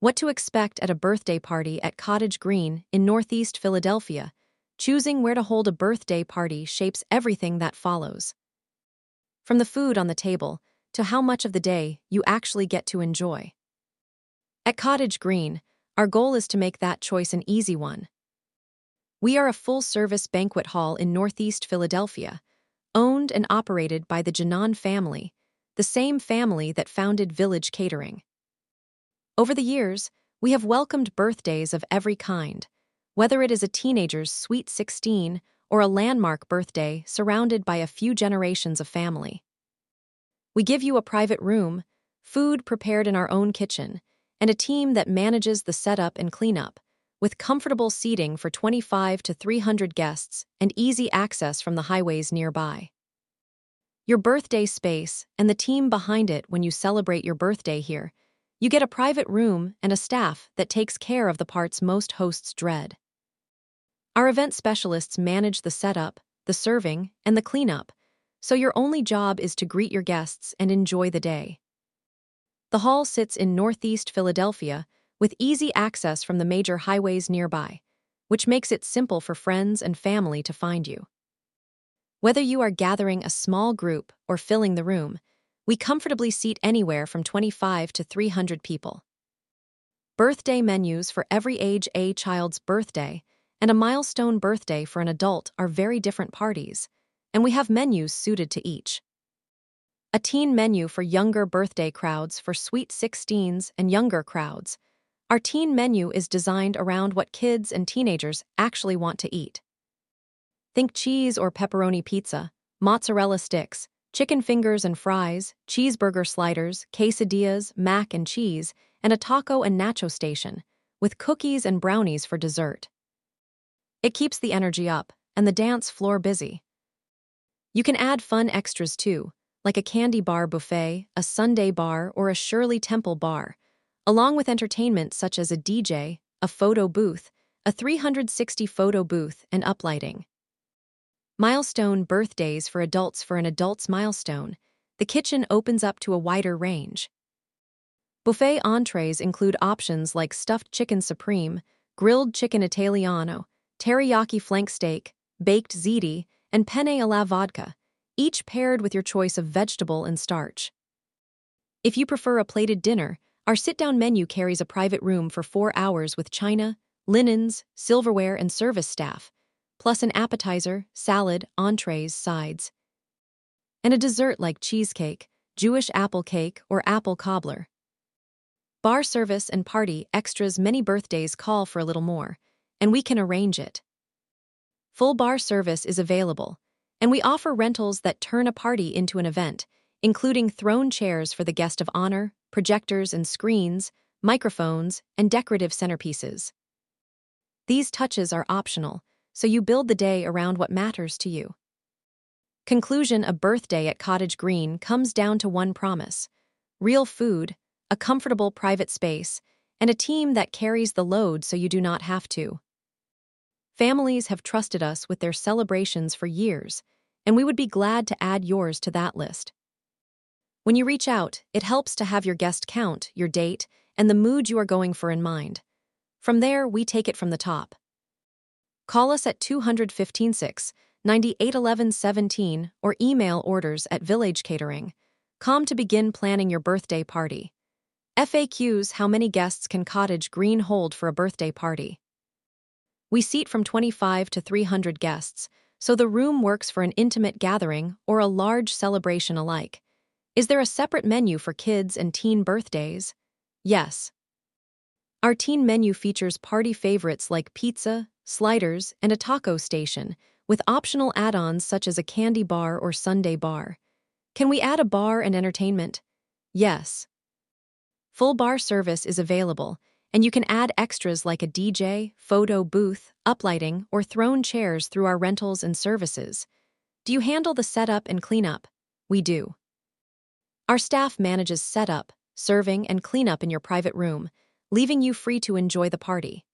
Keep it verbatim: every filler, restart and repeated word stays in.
What to expect at a birthday party at Cottage Green in Northeast Philadelphia. Choosing where to hold a birthday party shapes everything that follows. From the food on the table to how much of the day you actually get to enjoy. At Cottage Green, our goal is to make that choice an easy one. We are a full-service banquet hall in Northeast Philadelphia, owned and operated by the Janan family, the same family that founded Village Catering. Over the years, we have welcomed birthdays of every kind, whether it is a teenager's sweet sixteen or a landmark birthday surrounded by a few generations of family. We give you a private room, food prepared in our own kitchen, and a team that manages the setup and cleanup, with comfortable seating for twenty-five to three hundred guests and easy access from the highways nearby. Your birthday space and the team behind it. When you celebrate your birthday here, you get a private room and a staff that takes care of the parts most hosts dread. Our event specialists manage the setup, the serving, and the cleanup, so your only job is to greet your guests and enjoy the day. The hall sits in Northeast Philadelphia, with easy access from the major highways nearby, which makes it simple for friends and family to find you. Whether you are gathering a small group or filling the room, we comfortably seat anywhere from twenty-five to three hundred people. Birthday menus for every age. A child's birthday and a milestone birthday for an adult are very different parties, and we have menus suited to each. A teen menu for younger birthday crowds for sweet sixteens and younger crowds. Our teen menu is designed around what kids and teenagers actually want to eat. Think cheese or pepperoni pizza, mozzarella sticks, chicken fingers and fries, cheeseburger sliders, quesadillas, mac and cheese, and a taco and nacho station, with cookies and brownies for dessert. It keeps the energy up and the dance floor busy. You can add fun extras too, like a candy bar buffet, a sundae bar, or a Shirley Temple bar, along with entertainment such as a D J, a photo booth, a three hundred sixty photo booth, and uplighting. Milestone birthdays for adults. For an adult's milestone, the kitchen opens up to a wider range. Buffet entrees include options like stuffed chicken supreme, grilled chicken italiano, teriyaki flank steak, baked ziti, and penne alla vodka, each paired with your choice of vegetable and starch. If you prefer a plated dinner, our sit-down menu carries a private room for four hours with china, linens, silverware, and service staff, plus an appetizer, salad, entrees, sides, and a dessert like cheesecake, Jewish apple cake, or apple cobbler. Bar service and party extras. Many birthdays call for a little more, and we can arrange it. Full bar service is available, and we offer rentals that turn a party into an event, including throne chairs for the guest of honor, projectors and screens, microphones, and decorative centerpieces. These touches are optional, so you build the day around what matters to you. Conclusion: a birthday at Cottage Green comes down to one promise: real food, a comfortable private space, and a team that carries the load so you do not have to. Families have trusted us with their celebrations for years, and we would be glad to add yours to that list. When you reach out, it helps to have your guest count, your date, and the mood you are going for in mind. From there, we take it from the top. Call us at two one five six, nine eight one one, one seven or email orders at village catering dot com to begin planning your birthday party. F A Qs: how many guests can Cottage Green hold for a birthday party? We seat from twenty-five to three hundred guests, so the room works for an intimate gathering or a large celebration alike. Is there a separate menu for kids and teen birthdays? Yes. Our teen menu features party favorites like pizza, sliders, and a taco station, with optional add-ons such as a candy bar or sundae bar. Can we add a bar and entertainment? Yes. Full bar service is available, and you can add extras like a D J, photo booth, uplighting, or throne chairs through our rentals and services. Do you handle the setup and cleanup? We do. Our staff manages setup, serving, and cleanup in your private room, leaving you free to enjoy the party.